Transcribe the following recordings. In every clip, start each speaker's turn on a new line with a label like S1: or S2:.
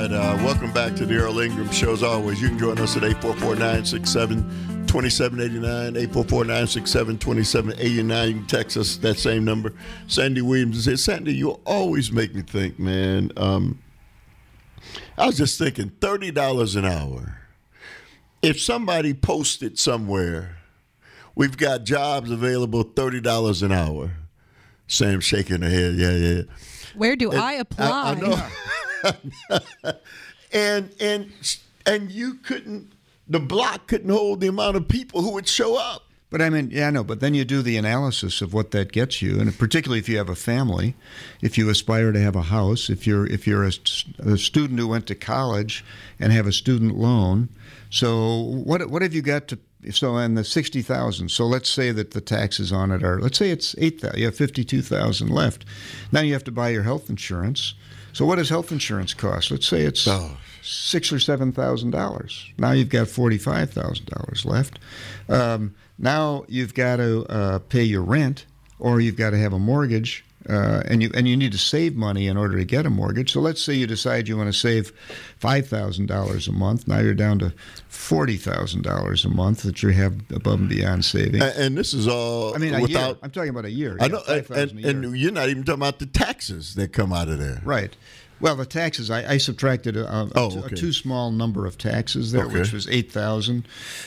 S1: right. Welcome back to the Earl Ingram Show. As always, you can join us at 844-967-2789, 844-967-2789. You can text us that same number. Sandy Williams says, Sandy, you always make me think, man. I was just thinking, $30 an hour. If somebody posted somewhere, we've got jobs available, $30 an hour. Sam shaking her head, yeah.
S2: Where do I apply?
S1: I know. and you couldn't, the block couldn't hold the amount of people who would show up.
S3: But I mean, yeah, I know. But then you do the analysis of what that gets you, and particularly if you have a family, if you aspire to have a house, if you're a student who went to college and have a student loan. So what have you got to? So on the $60,000. So let's say that the taxes on it are, let's say it's $8,000. You have $52,000 left. Now you have to buy your health insurance. So what does health insurance cost? Let's say it's $6,000 or $7,000. Now you've got $45,000 left. Now you've got to pay your rent, or you've got to have a mortgage, and you need to save money in order to get a mortgage. So let's say you decide you want to save $5,000 a month. Now you're down to $40,000 a month that you have above and beyond savings.
S1: And this is all.
S3: I mean, a year. I'm talking about a year.
S1: I know, and you're not even talking about the taxes that come out of there.
S3: Right. Well, the taxes, I subtracted a too small number of taxes there, which was $8,000.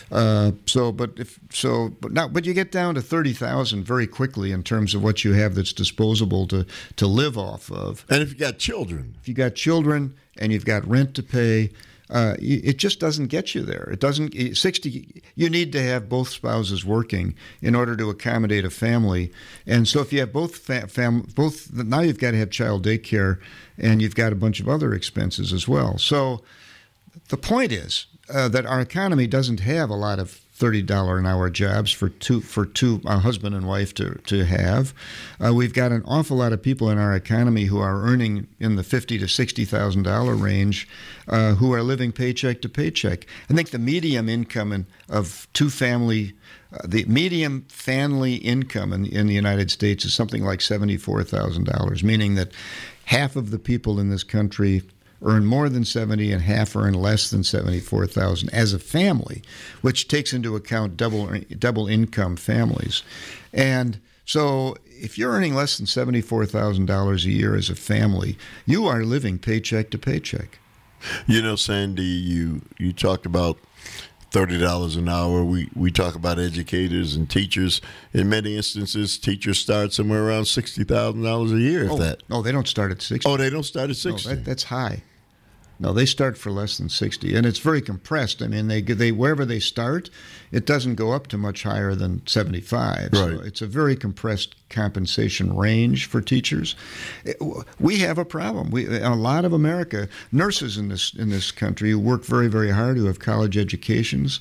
S3: But you get down to $30,000 very quickly in terms of what you have that's disposable to live off of.
S1: And if you got children,
S3: and you've got rent to pay, it just doesn't get you there. It doesn't. 60. You need to have both spouses working in order to accommodate a family. And so if you have both now you've got to have child daycare, and you've got a bunch of other expenses as well. So the point is that our economy doesn't have a lot of $30 an hour jobs for two husband and wife to have. We've got an awful lot of people in our economy who are earning in the $50,000 to $60,000 range, who are living paycheck to paycheck. I think the median income of the median family income in the United States is something like $74,000, meaning that half of the people in this country earn more than 70 and half earn less than 74,000 as a family, which takes into account double income families. And so if you're earning less than $74,000 a year as a family, you are living paycheck to paycheck.
S1: You know, Sandy, you talked about $30 an hour. We talk about educators and teachers. In many instances, teachers start somewhere around $60,000 a year, if that.
S3: No, they don't start at 60.
S1: Oh, they don't start at 60.
S3: No, that's high. No, they start for less than 60, and it's very compressed. I mean, they wherever they start, it doesn't go up to much higher than 75.
S1: Right.
S3: So it's a very compressed compensation range for teachers. We have a problem. A lot of nurses in this country who work very, very hard, who have college educations,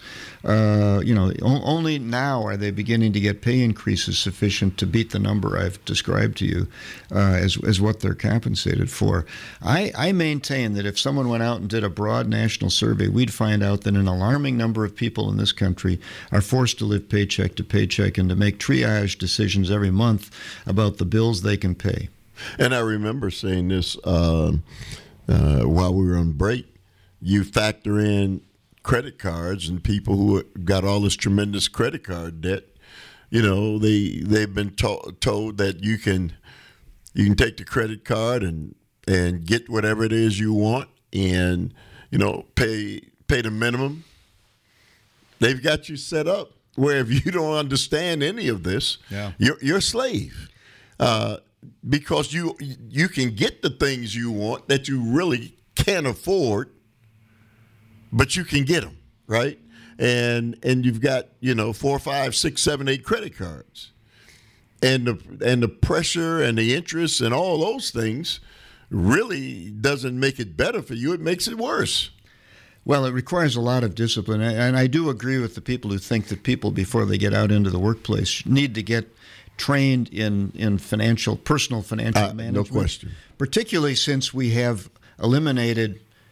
S3: only now are they beginning to get pay increases sufficient to beat the number I've described to you as what they're compensated for. I maintain that if someone went out and did a broad national survey, we'd find out that an alarming number of people in this country are forced to live paycheck to paycheck and to make triage decisions every month about the bills they can pay.
S1: And I remember saying this while we were on break. You factor in credit cards and people who got all this tremendous credit card debt. You know, they've been told that you can take the credit card and get whatever it is you want, and pay the minimum. They've got you set up where if you don't understand any of this, you're a slave, because you can get the things you want that you really can't afford, but you can get them, right? And you've got 4, 5, 6, 7, 8 credit cards, and the pressure and the interest and all those things really doesn't make it better for you. It makes it worse.
S3: Well, it requires a lot of discipline, and I do agree with the people who think that people, before they get out into the workplace, need to get trained in personal financial management.
S1: No question.
S3: Particularly since we have eliminated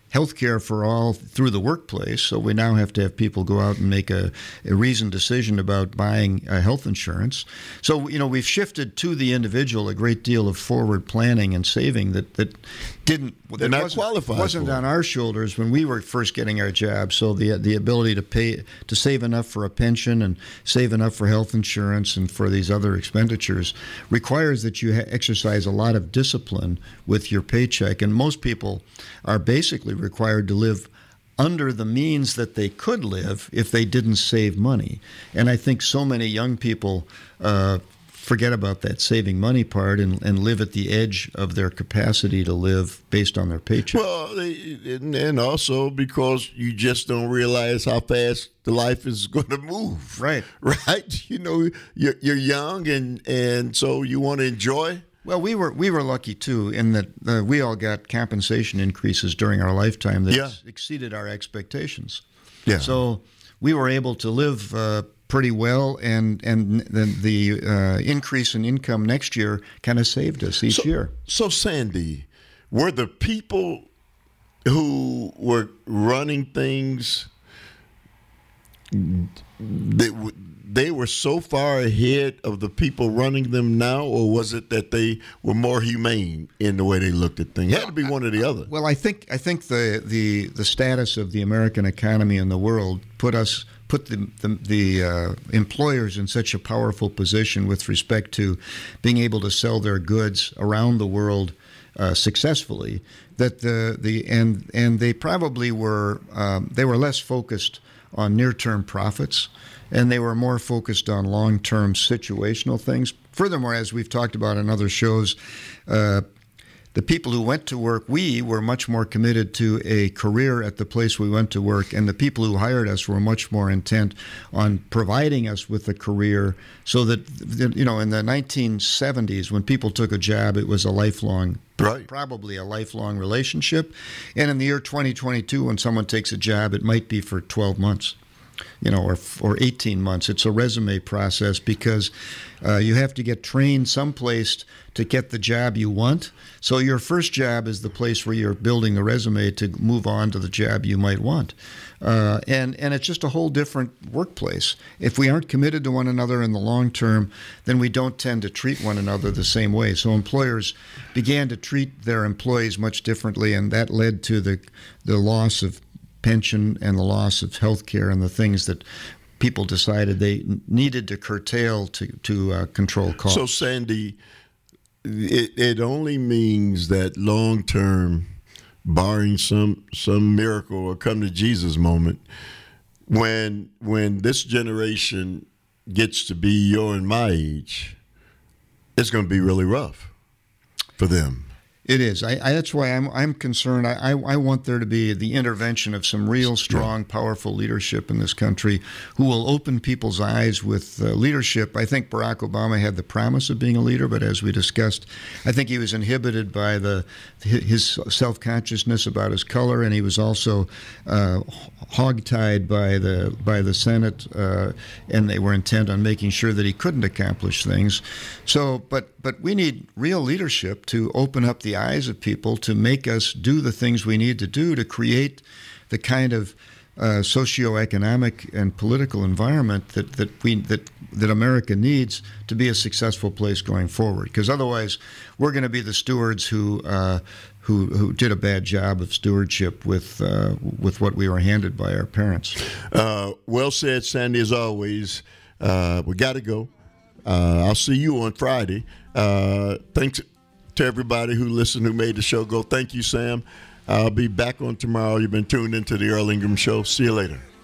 S3: health care for all through the workplace. So we now have to have people go out and make a reasoned decision about buying health insurance. So, we've shifted to the individual a great deal of forward planning and saving that
S1: They're not qualified.
S3: Wasn't on our shoulders when we were first getting our jobs. So the ability to save enough for a pension and save enough for health insurance and for these other expenditures requires that you exercise a lot of discipline with your paycheck. And most people are basically required to live under the means that they could live if they didn't save money. And I think so many young people forget about that saving money part and live at the edge of their capacity to live based on their paycheck.
S1: Well, and also because you just don't realize how fast the life is going to move.
S3: Right.
S1: Right? You're young, and so you want to enjoy.
S3: Well, we were lucky too in that we all got compensation increases during our lifetime that exceeded our expectations.
S1: Yeah.
S3: So we were able to live pretty well, and the increase in income next year kind of saved us each year. So,
S1: Sandy, were the people who were running things, they were so far ahead of the people running them now, or was it that they were more humane in the way they looked at things? It had to be one or the other.
S3: Well, I think the status of the American economy in the world put the employers in such a powerful position with respect to being able to sell their goods around the world successfully, that they probably were less focused on near-term profits, and they were more focused on long-term situational things. Furthermore, as we've talked about in other shows, the people who went to work, we were much more committed to a career at the place we went to work, and the people who hired us were much more intent on providing us with a career so that, in the 1970s, when people took a job, it was a lifelong, probably a lifelong relationship. And in the year 2022, when someone takes a job, it might be for 12 months. Or 18 months. It's a resume process because you have to get trained someplace to get the job you want. So your first job is the place where you're building the resume to move on to the job you might want. And it's just a whole different workplace. If we aren't committed to one another in the long term, then we don't tend to treat one another the same way. So employers began to treat their employees much differently, and that led to the loss of pension and the loss of health care and the things that people decided they needed to curtail to control costs.
S1: So, Sandy, it only means that long term, barring some miracle or come to Jesus moment, when this generation gets to be your and my age, it's going to be really rough for them.
S3: It is. That's why I'm concerned. I want there to be the intervention of some real strong, powerful leadership in this country who will open people's eyes with leadership. I think Barack Obama had the promise of being a leader, but as we discussed, I think he was inhibited by his self-consciousness about his color, and he was also hogtied by the Senate, and they were intent on making sure that he couldn't accomplish things. So, but we need real leadership to open up the eyes of people, to make us do the things we need to do to create the kind of socioeconomic and political environment that America needs to be a successful place going forward. Because otherwise, we're going to be the stewards who did a bad job of stewardship with what we were handed by our parents.
S1: Well said, Sandy. As always, we got to go. I'll see you on Friday. Thanks to everybody who listened, who made the show go. Thank you, Sam. I'll be back on tomorrow. You've been tuned into the Earl Ingram Show. See you later.